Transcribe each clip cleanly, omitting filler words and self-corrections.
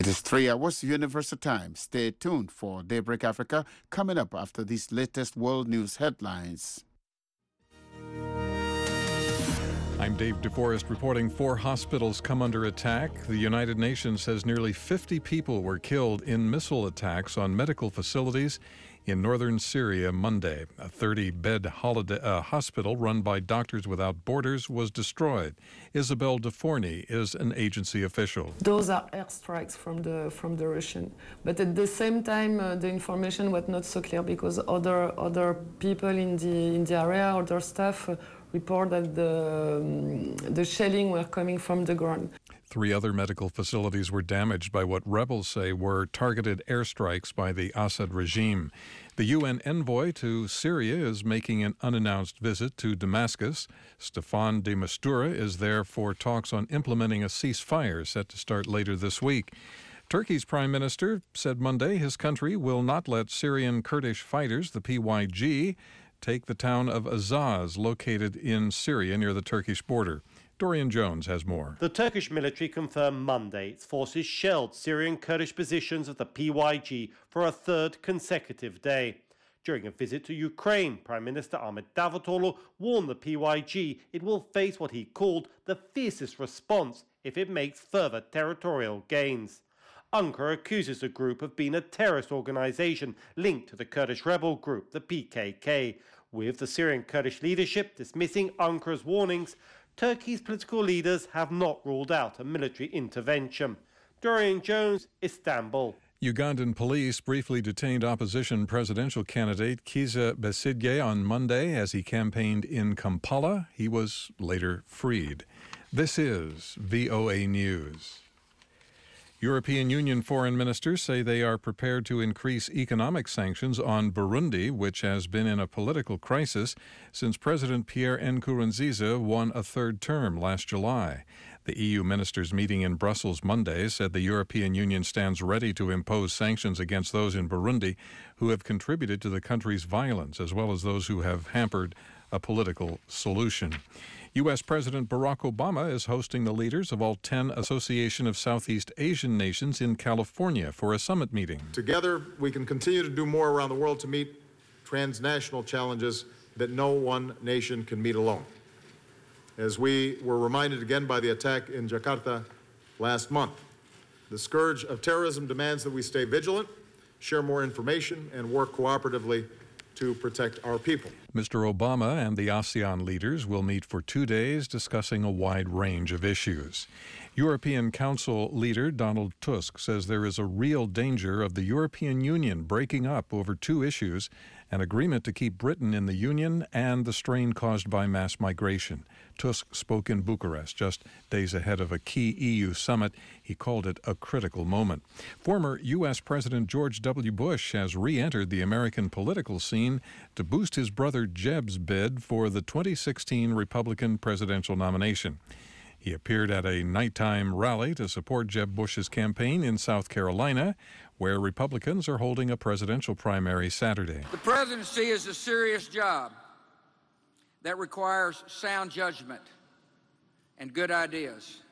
It is 3 hours Universal Time. Stay tuned for Daybreak Africa coming up after these latest world news headlines. I'm Dave DeForest reporting 4 hospitals come under attack. The United Nations says nearly 50 people were killed in missile attacks on medical facilities in northern Syria Monday. A 30-bed hospital run by Doctors Without Borders was destroyed. Isabel DeForney is an agency official. Those are airstrikes from the Russian. But at the same time, the information was not so clear because other people in the area, other staff, report that the shelling were coming from the ground. 3 other medical facilities were damaged by what rebels say were targeted airstrikes by the Assad regime. The UN envoy to Syria is making an unannounced visit to Damascus. Staffan de Mistura is there for talks on implementing a ceasefire set to start later this week. Turkey's prime minister said Monday his country will not let Syrian Kurdish fighters, the PYG, take the town of Azaz, located in Syria near the Turkish border. Dorian Jones has more. The Turkish military confirmed Monday its forces shelled Syrian Kurdish positions of the PYG for a 3rd consecutive day. During a visit to Ukraine, Prime Minister Ahmet Davutoglu warned the PYG it will face what he called the fiercest response if it makes further territorial gains. Ankara accuses the group of being a terrorist organization linked to the Kurdish rebel group, the PKK. With the Syrian Kurdish leadership dismissing Ankara's warnings, Turkey's political leaders have not ruled out a military intervention. Dorian Jones, Istanbul. Ugandan police briefly detained opposition presidential candidate Kizza Besigye on Monday as he campaigned in Kampala. He was later freed. This is VOA News. European Union foreign ministers say they are prepared to increase economic sanctions on Burundi, which has been in a political crisis since President Pierre Nkurunziza won a 3rd term last July. The EU ministers meeting in Brussels Monday said the European Union stands ready to impose sanctions against those in Burundi who have contributed to the country's violence, as well as those who have hampered a political solution. U.S. President Barack Obama is hosting the leaders of all 10 Association of Southeast Asian Nations in California for a summit meeting. Together, we can continue to do more around the world to meet transnational challenges that no one nation can meet alone. As we were reminded again by the attack in Jakarta last month, the scourge of terrorism demands that we stay vigilant, share more information, and work cooperatively to protect our people. Mr. Obama and the ASEAN leaders will meet for 2 days discussing a wide range of issues. European Council leader Donald Tusk says there is a real danger of the European Union breaking up over 2 issues, an agreement to keep Britain in the Union and the strain caused by mass migration. Tusk spoke in Bucharest just days ahead of a key EU summit. He called it a critical moment. Former U.S. President George W. Bush has re-entered the American political scene to boost his brother Jeb's bid for the 2016 Republican presidential nomination. He appeared at a nighttime rally to support Jeb Bush's campaign in South Carolina, where Republicans are holding a presidential primary Saturday. The presidency is a serious job that requires sound judgment and good ideas.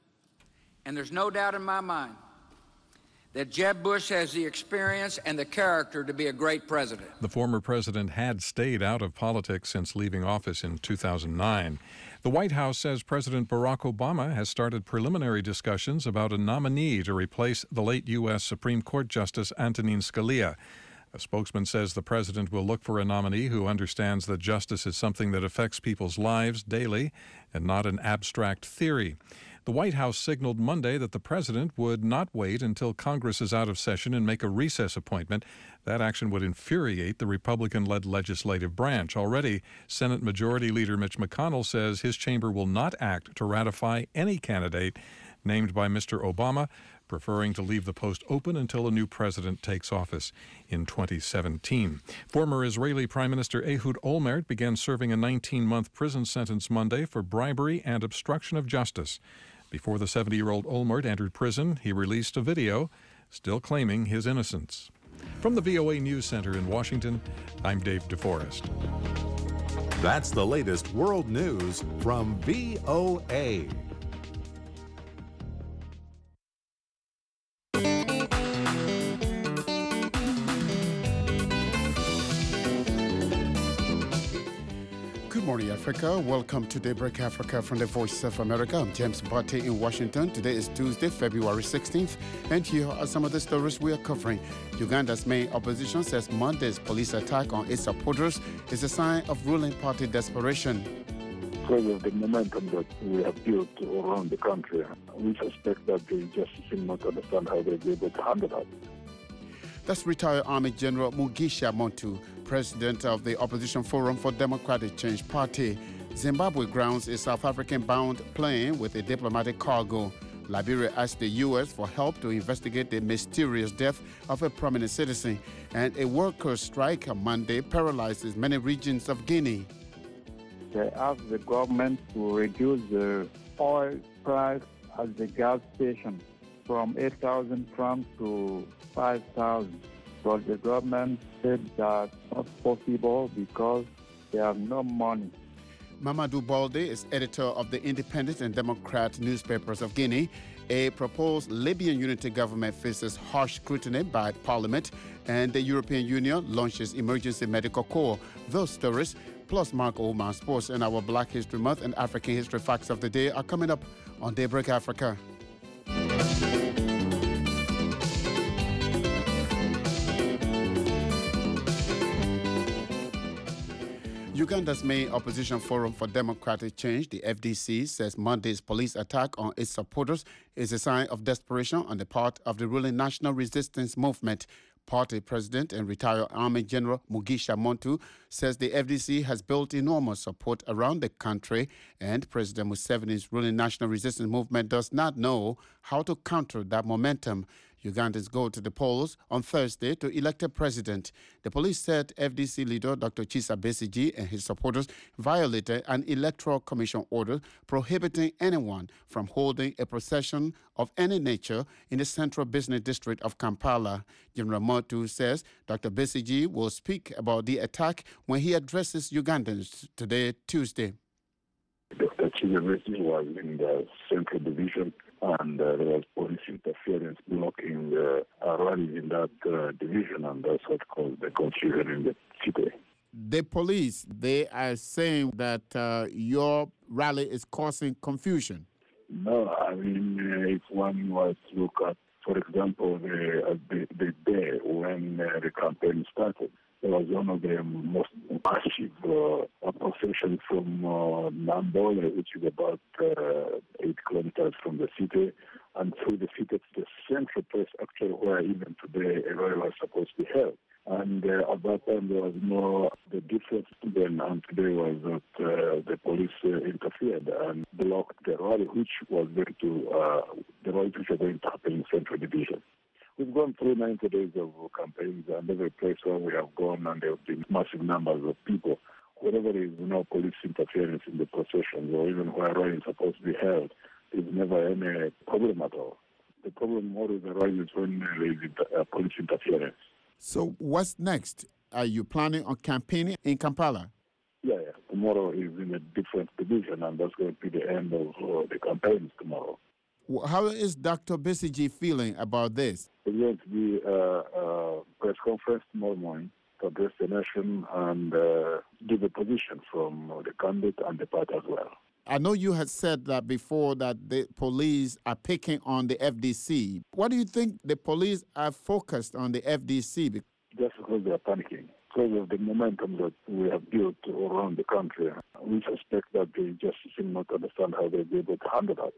And there's no doubt in my mind that Jeb Bush has the experience and the character to be a great president. The former president had stayed out of politics since leaving office in 2009. The White House says President Barack Obama has started preliminary discussions about a nominee to replace the late U.S. Supreme Court Justice Antonin Scalia. A spokesman says the president will look for a nominee who understands that justice is something that affects people's lives daily and not an abstract theory. The White House signaled Monday that the president would not wait until Congress is out of session and make a recess appointment. That action would infuriate the Republican-led legislative branch. Already, Senate Majority Leader Mitch McConnell says his chamber will not act to ratify any candidate named by Mr. Obama, preferring to leave the post open until a new president takes office in 2017. Former Israeli Prime Minister Ehud Olmert began serving a 19-month prison sentence Monday for bribery and obstruction of justice. Before the 70-year-old Olmert entered prison, he released a video still claiming his innocence. From the VOA News Center in Washington, I'm Dave DeForest. That's the latest world news from VOA. morning, Africa. Welcome to Daybreak Africa from the Voice of America. I'm James Botte in Washington. Today is Tuesday, February 16th. And here are some of the stories we are covering. Uganda's main opposition says Monday's police attack on its supporters is a sign of ruling party desperation. Because of the momentum that we have built around the country, we suspect that they just seem not to understand how they'll be able to handle that. That's retired Army General Mugisha Muntu, president of the Opposition Forum for Democratic Change Party. Zimbabwe grounds a South African-bound plane with a diplomatic cargo. Liberia asked the U.S. for help to investigate the mysterious death of a prominent citizen. And a workers' strike on Monday paralyzes many regions of Guinea. They asked the government to reduce the oil price at the gas station from 8,000 francs to 5,000. But the government said that's not possible because they have no money. Mamadou Balde is editor of the Independent and Democrat newspapers of Guinea. A proposed Libyan unity government faces harsh scrutiny by Parliament, and the European Union launches emergency medical corps. Those stories, plus Mark Oman Sports and our Black History Month and African History Facts of the Day are coming up on Daybreak Africa. Uganda's main opposition forum for democratic change, the FDC, says Monday's police attack on its supporters is a sign of desperation on the part of the ruling National Resistance Movement. Party president and retired Army General Mugisha Muntu says the FDC has built enormous support around the country, and President Museveni's ruling National Resistance Movement does not know how to counter that momentum. Ugandans go to the polls on Thursday to elect a president. The police said FDC leader Dr. Kizza Besigye and his supporters violated an electoral commission order prohibiting anyone from holding a procession of any nature in the central business district of Kampala. General Muntu says Dr. Besigye will speak about the attack when he addresses Ugandans today, Tuesday. Dr. Kizza Besigye was in the central division, and there was police interference blocking rallies in that division, and that's what caused the confusion in the city. The police, they are saying that your rally is causing confusion. No, I mean, if one was to look at, for example, the day when the campaign started, there was one of the most massive procession from Nambole, which is about 8 kilometers from the city, and through the city to the central place, actually, where even today a rally was supposed to be held. And at that time, there was no, the difference then and today was that the police interfered and blocked the rally, which was going to, the rally which was going to happen in Central Division. We've gone through 90 days of campaigns, and every place where we have gone, and there have been massive numbers of people. Wherever there is no police interference in the processions, or even where rally is supposed to be held, there's never any problem at all. The problem always arises when there is police interference. So what's next? Are you planning on campaigning in Kampala? Yeah. Tomorrow is in a different division, and that's going to be the end of the campaigns tomorrow. How is Dr. Besigye feeling about this? There's going to be a press conference tomorrow morning to address the nation and give a position from the candidate and the party as well. I know you had said that before, that the police are picking on the FDC. What do you think the police are focused on the FDC? Just because they are panicking. Because of the momentum that we have built around the country, we suspect that they just seem not to understand how they'll be able to handle that.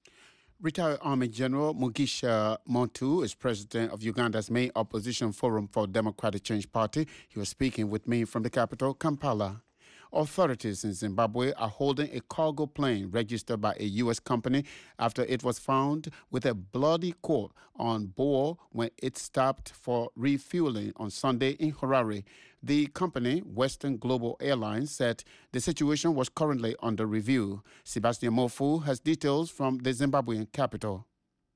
Retired Army General Mugisha Muntu is president of Uganda's main opposition forum for Democratic Change Party. He was speaking with me from the capital, Kampala. Authorities in Zimbabwe are holding a cargo plane registered by a U.S. company after it was found with a bloody cord on board when it stopped for refueling on Sunday in Harare. The company, Western Global Airlines, said the situation was currently under review. Sebastian Mofu has details from the Zimbabwean capital.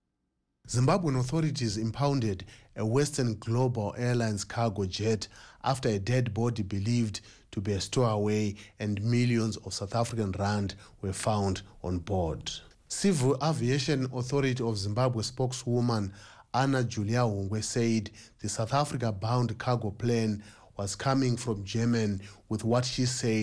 Zimbabwean authorities impounded a Western Global Airlines cargo jet after a dead body believed to be a stowaway and millions of South African rand were found on board. Civil Aviation Authority of Zimbabwe spokeswoman Anna Julia Hungwe said the South Africa-bound cargo plane was coming from Yemen with what she said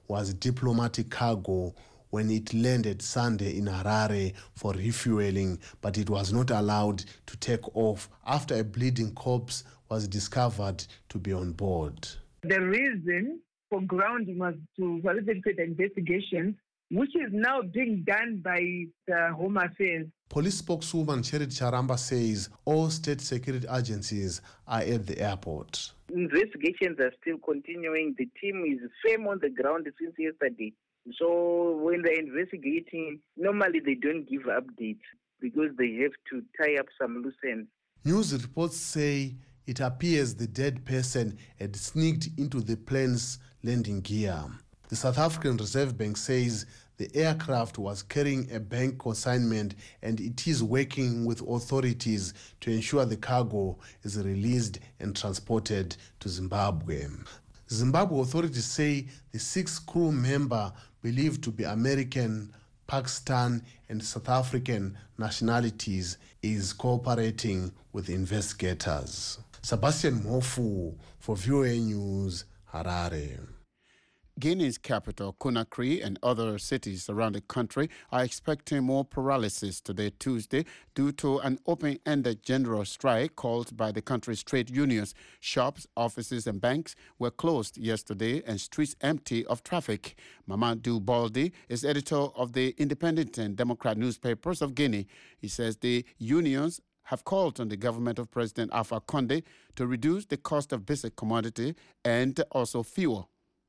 was diplomatic cargo when it landed Sunday in Harare for refueling, but it was not allowed to take off after a bleeding corpse was discovered to be on board. The reason for grounding was to facilitate the investigation, which is now being done by the Home Affairs. Police spokeswoman Cherit Charamba says all state security agencies are at the airport. Investigations are still continuing. The team is firm on the ground since yesterday. So when they're investigating, normally they don't give updates because they have to tie up some loose ends. News reports say it appears the dead person had sneaked into the plane's landing gear. The South African Reserve Bank says the aircraft was carrying a bank consignment and it is working with authorities to ensure the cargo is released and transported to Zimbabwe. Zimbabwe authorities say the 6 crew member believed to be American, Pakistan and South African nationalities is cooperating with investigators. Sebastian Mofu for VOA News, Harare. Guinea's capital, Conakry, and other cities around the country are expecting more paralysis today, Tuesday, due to an open-ended general strike called by the country's trade unions. Shops, offices, and banks were closed yesterday and streets empty of traffic. Mamadou Baldi is editor of the Independent and Democrat newspapers of Guinea. He says the unions have called on the government of President Alpha Condé to reduce the cost of basic commodity and also fuel.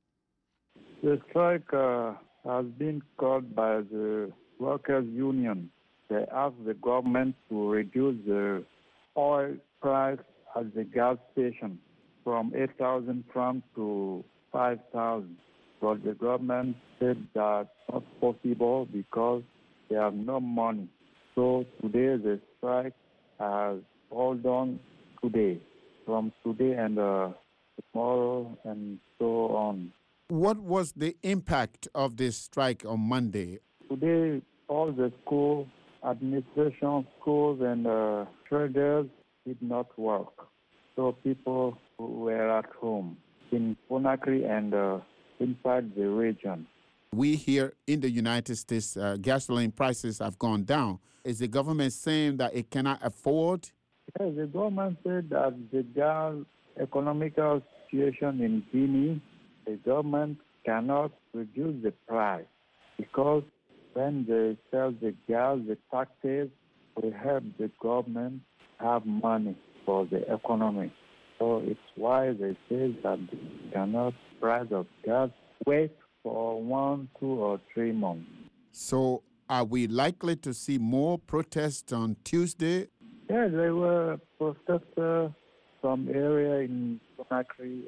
The strike has been called by the workers' union. They asked the government to reduce the oil price at the gas station from 8,000 francs to 5,000. But the government said that's not possible because they have no money. So today the strike has held on today, from today and tomorrow and so on. What was the impact of this strike on Monday? Today, all the schools, administration schools and traders did not work. So people were at home in Conakry and inside the region. We here in the United States, gasoline prices have gone down. Is the government saying that it cannot afford? Yes, the government said that the gas economical situation in Guinea, the government cannot reduce the price because when they sell the gas, the taxes will help the government have money for the economy. So it's why they say that they cannot price of gas wait for 1, 2, or 3 months. So are we likely to see more protests on Tuesday? Yes, there were protesters from area in Conakry,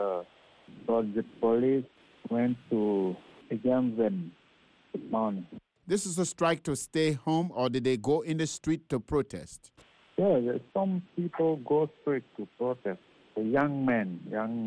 but the police went to against them this morning. This is a strike to stay home, or did they go in the street to protest? Yeah, some people go straight to protest. The young men.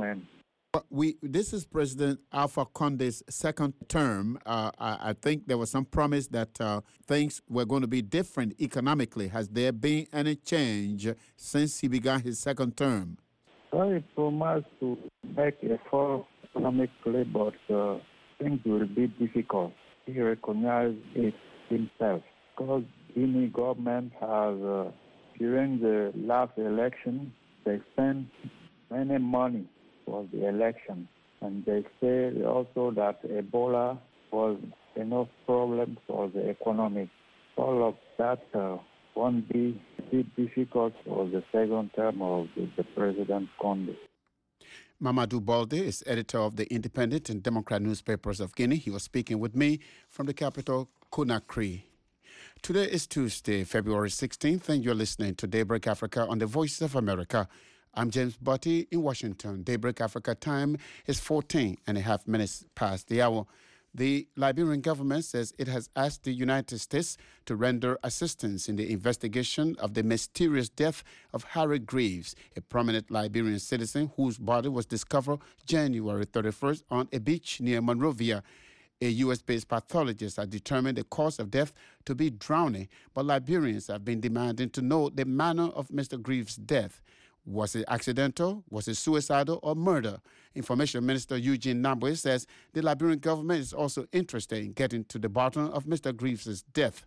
This is President Alpha Condé's second term. I think there was some promise that things were going to be different economically. Has there been any change since he began his second term? Well, he promised to make a full economically, but things will be difficult. He recognized it himself because Guinea government has, during the last election, they spent many money for the election. And they say also that Ebola was enough problem for the economy. All of that won't be difficult for the second term of the President Condé. Mamadou Baldi is editor of the Independent and Democrat newspapers of Guinea. He was speaking with me from the capital, Conakry. Today is Tuesday, February 16th, and you're listening to Daybreak Africa on the Voice of America. I'm James Butty in Washington. Daybreak Africa time is 14 and a half minutes past the hour. The Liberian government says it has asked the United States to render assistance in the investigation of the mysterious death of Harry Greaves, a prominent Liberian citizen whose body was discovered January 31st on a beach near Monrovia. A U.S.-based pathologist has determined the cause of death to be drowning, but Liberians have been demanding to know the manner of Mr. Greaves' death. Was it accidental? Was it suicidal or murder? Information Minister Eugene Nambwe says the Liberian government is also interested in getting to the bottom of Mr. Greaves' death.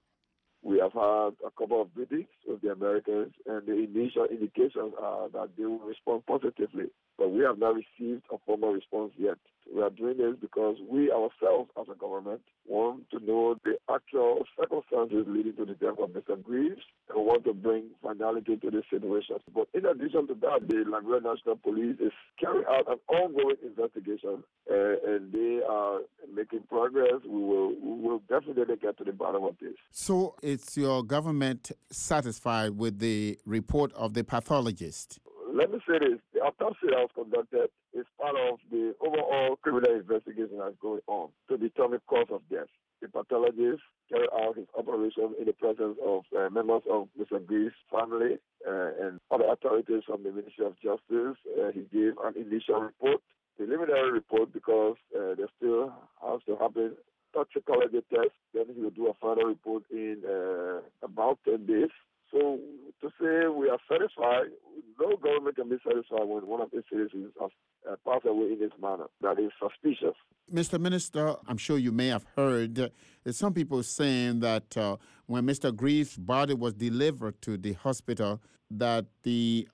We have had a couple of meetings with the Americans, and the initial indications are that they will respond positively. But we have not received a formal response yet. We are doing this because we ourselves, as a government, want to know the actual circumstances leading to the death of Mr. Greaves, and we want to bring finality to this situation. But in addition to that, the Liberian National Police is carrying out an ongoing investigation, and they are making progress. We will definitely get to the bottom of this. So is your government satisfied with the report of the pathologist? Let me say this. The autopsy that was conducted is part of the overall criminal investigation that's going on to determine cause of death. The pathologist carried out his operation in the presence of members of Mr. Greaves' family and other authorities from the Ministry of Justice. He gave an initial report, preliminary report, because there still has to happen toxicology test. Then he will do a final report in about 10 days. So to say we are satisfied, no government can be satisfied when one of its citizens has passed away in this manner. That is suspicious. Mr. Minister, I'm sure you may have heard some people saying that when Mr. Greaves' body was delivered to the hospital, that the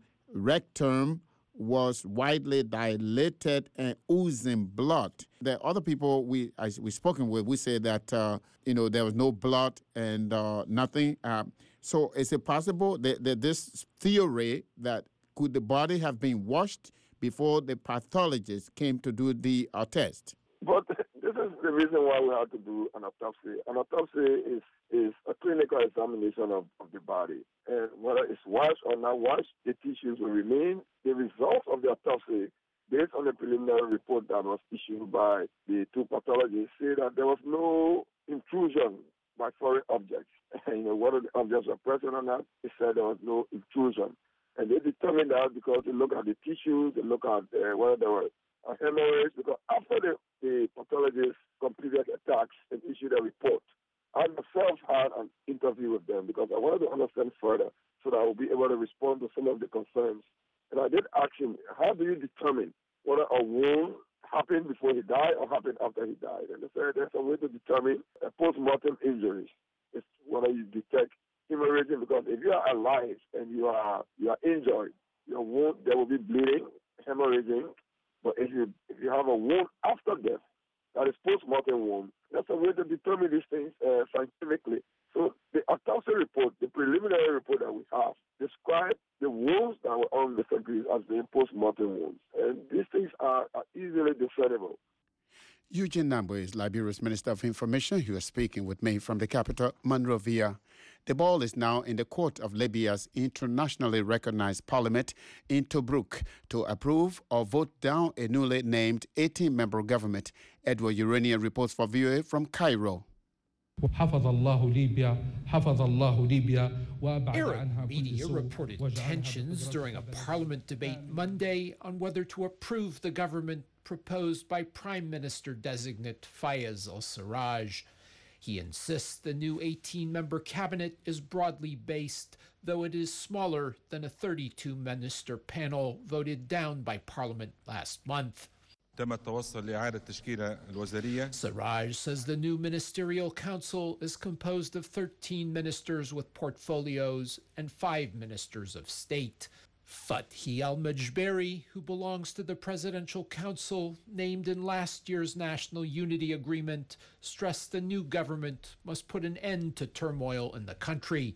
rectum was widely dilated and oozing blood. The other people we've spoken with, we say that there was no blood and nothing. So is it possible that this theory that could the body have been washed before the pathologist came to do the test? But this is the reason why we have to do an autopsy. An autopsy is a clinical examination of the body. And whether it's washed or not washed, the tissues will remain. The results of the autopsy, based on the preliminary report that was issued by the two pathologists, say that there was no intrusion by foreign objects. Whether the objects were present or not, they said there was no intrusion. And they determined that because they look at the tissues, they look at whether there were hemorrhage, because after the pathologist completed attacks and issued a report, I myself had an interview with them because I wanted to understand further so that I will be able to respond to some of the concerns. And I did ask him, how do you determine whether a wound happened before he died or happened after he died? And they said there's a way to determine post-mortem injuries. It's whether you detect hemorrhaging, because if you are alive and you are injured, your wound, there will be bleeding, hemorrhaging. But if you have a wound after death, that is post-mortem wound, that's a way to determine these things scientifically. So the autopsy report, the preliminary report that we have, describe the wounds that were on Mr. Greaves as being post-mortem wounds. And these things are easily discernible. Eugene Nambwe is Liberia's Minister of Information. He was speaking with me from the capital, Monrovia. The ball is now in the court of Libya's internationally recognized parliament in Tobruk to approve or vote down a newly named 18-member government. Edward Urania reports for VOA from Cairo. Arab media reported tensions during a parliament debate Monday on whether to approve the government proposed by Prime Minister-designate Fayez al-Sarraj. He insists the new 18-member cabinet is broadly based, though it is smaller than a 32-minister panel voted down by Parliament last month. Sarraj says the new ministerial council is composed of 13 ministers with portfolios and 5 ministers of state. Fathi al-Majberi, who belongs to the Presidential Council, named in last year's National Unity Agreement, stressed the new government must put an end to turmoil in the country.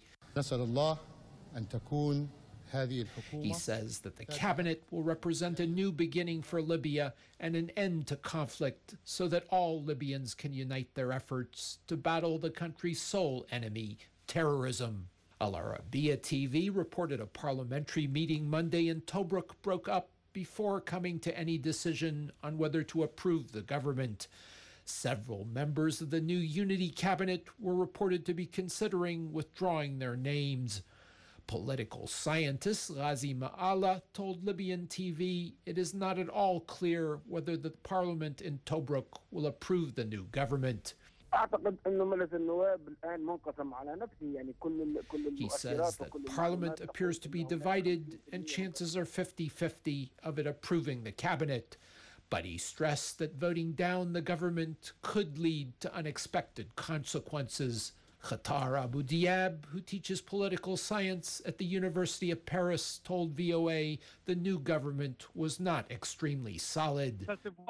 He says that the cabinet will represent a new beginning for Libya and an end to conflict so that all Libyans can unite their efforts to battle the country's sole enemy, terrorism. Al Arabiya TV reported a parliamentary meeting Monday in Tobruk broke up before coming to any decision on whether to approve the government. Several members of the new unity cabinet were reported to be considering withdrawing their names. Political scientist Ghazi Ma'ala told Libyan TV it is not at all clear whether the parliament in Tobruk will approve the new government. He says that Parliament appears to be divided and chances are 50-50 of it approving the cabinet. But he stressed that voting down the government could lead to unexpected consequences. Khatar Abu Diab, who teaches political science at the University of Paris, told VOA the new government was not extremely solid.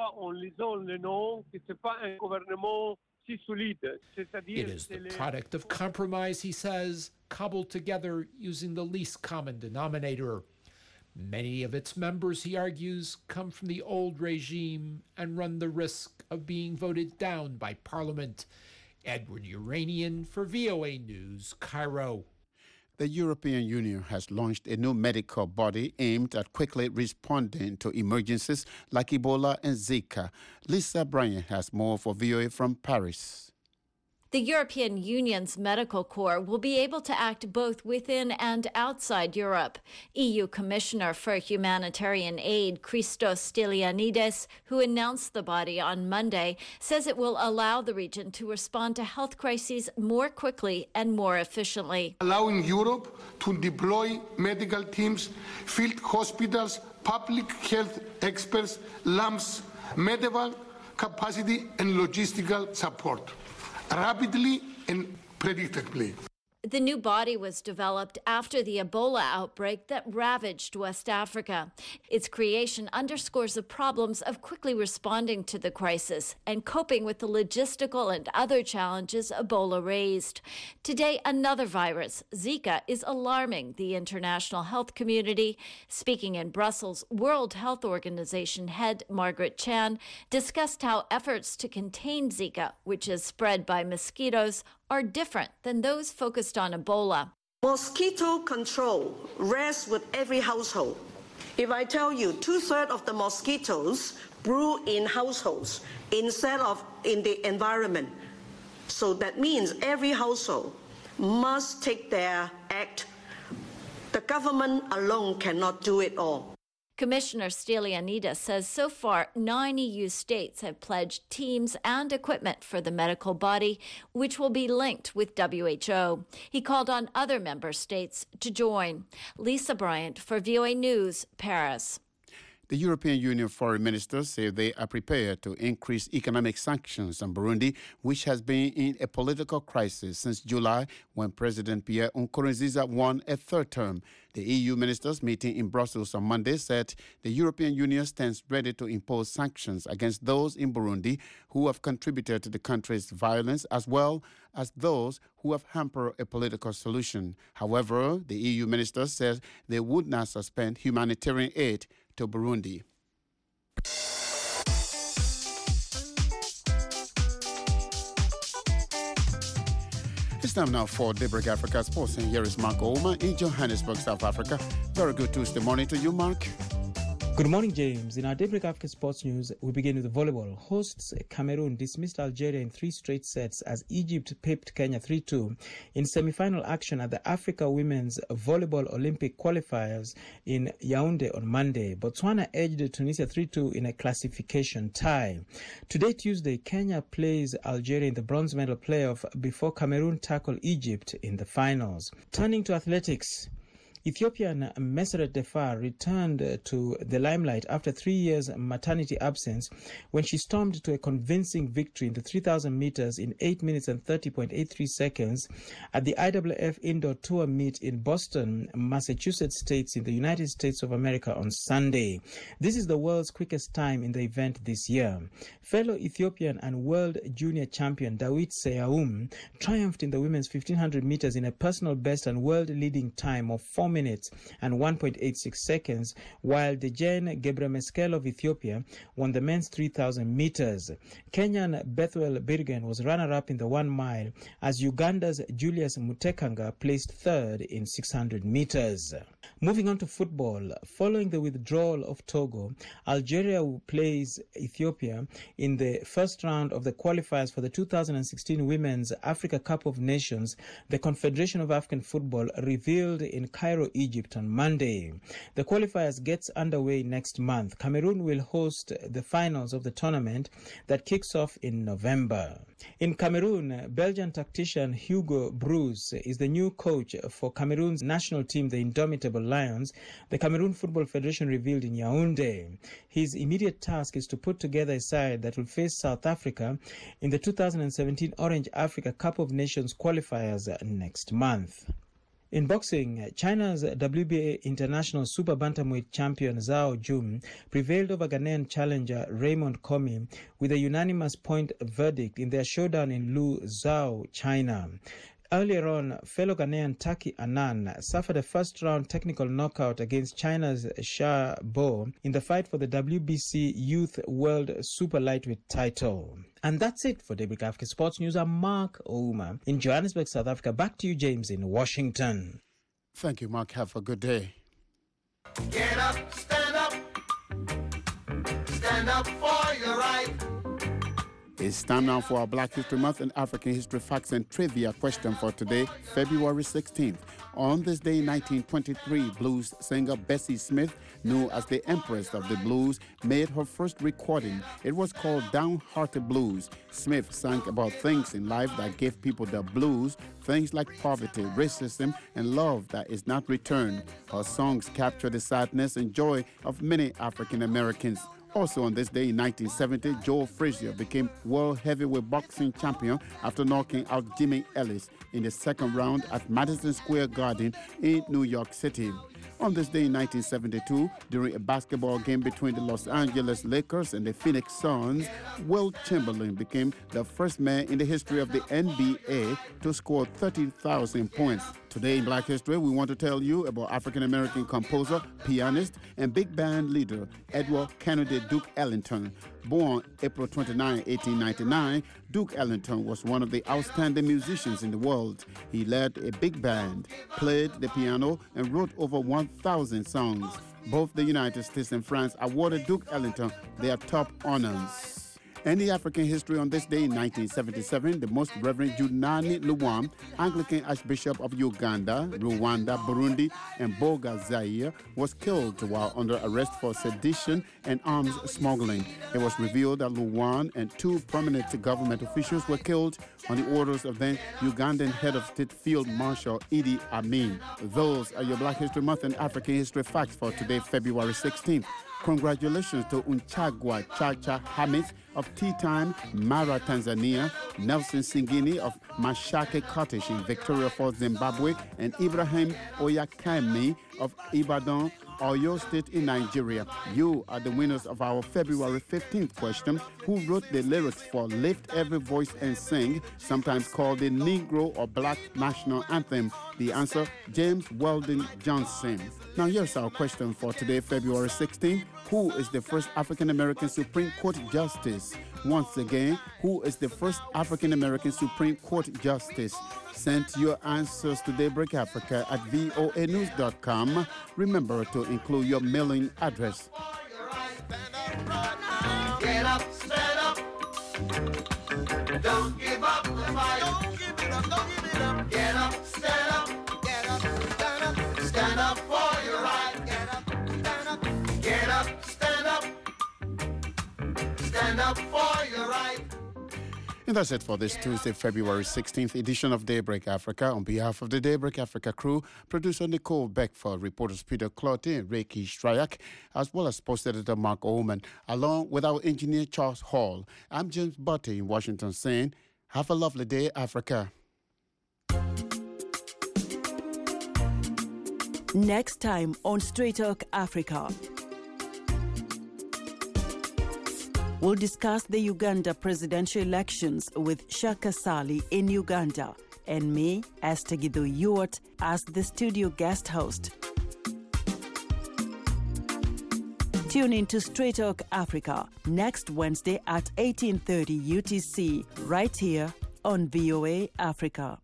It is the product of compromise, he says, cobbled together using the least common denominator. Many of its members, he argues, come from the old regime and run the risk of being voted down by Parliament. Edward Uranian for VOA News, Cairo. The European Union has launched a new medical body aimed at quickly responding to emergencies like Ebola and Zika. Lisa Bryan has more for VOA from Paris. The European Union's medical corps will be able to act both within and outside Europe. EU Commissioner for Humanitarian Aid, Christos Stylianides, who announced the body on Monday, says it will allow the region to respond to health crises more quickly and more efficiently. Allowing Europe to deploy medical teams, field hospitals, public health experts, labs, medical capacity and logistical support, rapidly and predictably. The new body was developed after the Ebola outbreak that ravaged West Africa. Its creation underscores the problems of quickly responding to the crisis and coping with the logistical and other challenges Ebola raised. Today, another virus, Zika, is alarming the international health community. Speaking in Brussels, World Health Organization head Margaret Chan discussed how efforts to contain Zika, which is spread by mosquitoes, are different than those focused on Ebola. Mosquito control rests with every household. If I tell you 2/3 of the mosquitoes brew in households instead of in the environment, so that means every household must take their act. The government alone cannot do it all. Commissioner Stylianides says so far 9 EU states have pledged teams and equipment for the medical body, which will be linked with WHO. He called on other member states to join. Lisa Bryant for VOA News, Paris. The European Union foreign ministers say they are prepared to increase economic sanctions on Burundi, which has been in a political crisis since July when President Pierre Nkurunziza won a third term. The EU ministers meeting in Brussels on Monday said the European Union stands ready to impose sanctions against those in Burundi who have contributed to the country's violence, as well as those who have hampered a political solution. However, the EU ministers said they would not suspend humanitarian aid to Burundi. It's time now for Daybreak Africa Sports, and here is Mark Ouma in Johannesburg, South Africa. Very good Tuesday morning to you, Mark. Good morning, James. In our Daybreak Africa Sports News, we begin with volleyball. Hosts Cameroon dismissed Algeria in 3 straight sets as Egypt pipped Kenya 3-2 in semi-final action at the Africa Women's Volleyball Olympic qualifiers in Yaoundé on Monday. Botswana edged Tunisia 3-2 in a classification tie. Today, Tuesday, Kenya plays Algeria in the bronze medal playoff before Cameroon tackle Egypt in the finals. Turning to athletics, Ethiopian Meseret Defar returned to the limelight after 3 years maternity absence when she stormed to a convincing victory in the 3,000 meters in 8 minutes and 30.83 seconds at the IAAF Indoor Tour Meet in Boston, Massachusetts States in the United States of America on Sunday. This is the world's quickest time in the event this year. Fellow Ethiopian and world junior champion Dawit Seyaum triumphed in the women's 1,500 meters in a personal best and world leading time of 4 minutes and 1.86 seconds, while Dejen Gebremeskel of Ethiopia won the men's 3,000 meters. Kenyan Bethwel Birgen was runner-up in the 1 mile, as Uganda's Julius Mutekanga placed third in 600 meters. Moving on to football, following the withdrawal of Togo, Algeria plays Ethiopia in the first round of the qualifiers for the 2016 Women's Africa Cup of Nations, the Confederation of African Football revealed in Cairo Cairo, Egypt on Monday. The qualifiers gets underway next month. Cameroon will host the finals of the tournament that kicks off in November. In Cameroon, Belgian tactician Hugo Broos is the new coach for Cameroon's national team, the Indomitable Lions, the Cameroon Football Federation revealed in Yaoundé. His immediate task is to put together a side that will face South Africa in the 2017 Orange Africa Cup of Nations qualifiers next month. In boxing, China's WBA International Super Bantamweight champion Zhao Jun prevailed over Ghanaian challenger Raymond Comey with a unanimous point verdict in their showdown in Luzhou, China. Earlier on, fellow Ghanaian Taki Anan suffered a first-round technical knockout against China's Sha Bo in the fight for the WBC Youth World Super Lightweight title. And that's it for Daybreak Africa Sports News. I'm Mark Ouma in Johannesburg, South Africa. Back to you, James, in Washington. Thank you, Mark. Have a good day. Get up, stand up for your right. It's time now for our Black History Month and African History Facts and Trivia question for today, February 16th. On this day in 1923, blues singer Bessie Smith, known as the Empress of the Blues, made her first recording. It was called Downhearted Blues. Smith sang about things in life that gave people the blues, things like poverty, racism, and love that is not returned. Her songs capture the sadness and joy of many African Americans. Also on this day in 1970, Joe Frazier became world heavyweight boxing champion after knocking out Jimmy Ellis in the second round at Madison Square Garden in New York City. On this day in 1972, during a basketball game between the Los Angeles Lakers and the Phoenix Suns, Wilt Chamberlain became the first man in the history of the NBA to score 30,000 points. Today in Black History, we want to tell you about African-American composer, pianist, and big band leader Edward Kennedy Duke Ellington. Born April 29, 1899, Duke Ellington was one of the outstanding musicians in the world. He led a big band, played the piano, and wrote over 1,000 songs. Both the United States and France awarded Duke Ellington their top honors. In the African history on this day in 1977, the Most Reverend Junani Luwam, Anglican Archbishop of Uganda, Rwanda, Burundi, and Boga Zaire, was killed while under arrest for sedition and arms smuggling. It was revealed that Luwam and two prominent government officials were killed on the orders of then Ugandan head of state Field Marshal Idi Amin. Those are your Black History Month and African History Facts for today, February 16th. Congratulations to Unchagwa Chacha Hamid of Tea Time, Mara, Tanzania, Nelson Singini of Mashake Cottage in Victoria Falls, Zimbabwe, and Ibrahim Oyakami of Ibadan, Oyo State in Nigeria. You are the winners of our February 15th question. Who wrote the lyrics for Lift Every Voice and Sing, sometimes called the Negro or Black National Anthem? The answer, James Weldon Johnson. Now here's our question for today, February 16th. Who is the first African-American Supreme Court Justice? Once again, who is the first African-American Supreme Court Justice? Send your answers to Daybreak Africa at voanews.com. Remember to include your mailing address. Get up, stand up. Don't give up the fight. Don't give it up, don't give it up. Get up, stand up. Get up, stand up. Stand up for your right. Get up, stand up. Get up, stand up. Stand up for your right. And that's it for this Tuesday, February 16th edition of Daybreak Africa. On behalf of the Daybreak Africa crew, producer Nicole Beckford, reporters Peter Clotte and Reiki Strayak, as well as post editor Mark Oman, along with our engineer Charles Hall. I'm James Butty in Washington saying, have a lovely day, Africa. Next time on Straight Talk Africa. We'll discuss the Uganda presidential elections with Shaka Sali in Uganda and me, Esther Gido Ewart, as the studio guest host. Tune in to Straight Talk Africa next Wednesday at 18:30 UTC, right here on VOA Africa.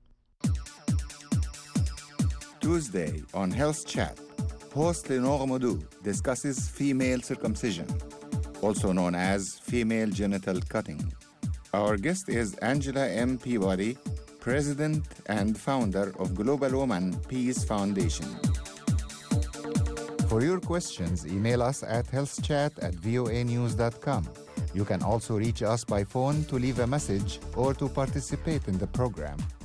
Tuesday on Health Chat, host Lenore Modou discusses female circumcision, also known as female genital cutting. Our guest is Angela M. Peabody, President and founder of Global Women Peace Foundation. For your questions, email us at healthchat@voanews.com. You can also reach us by phone to leave a message or to participate in the program.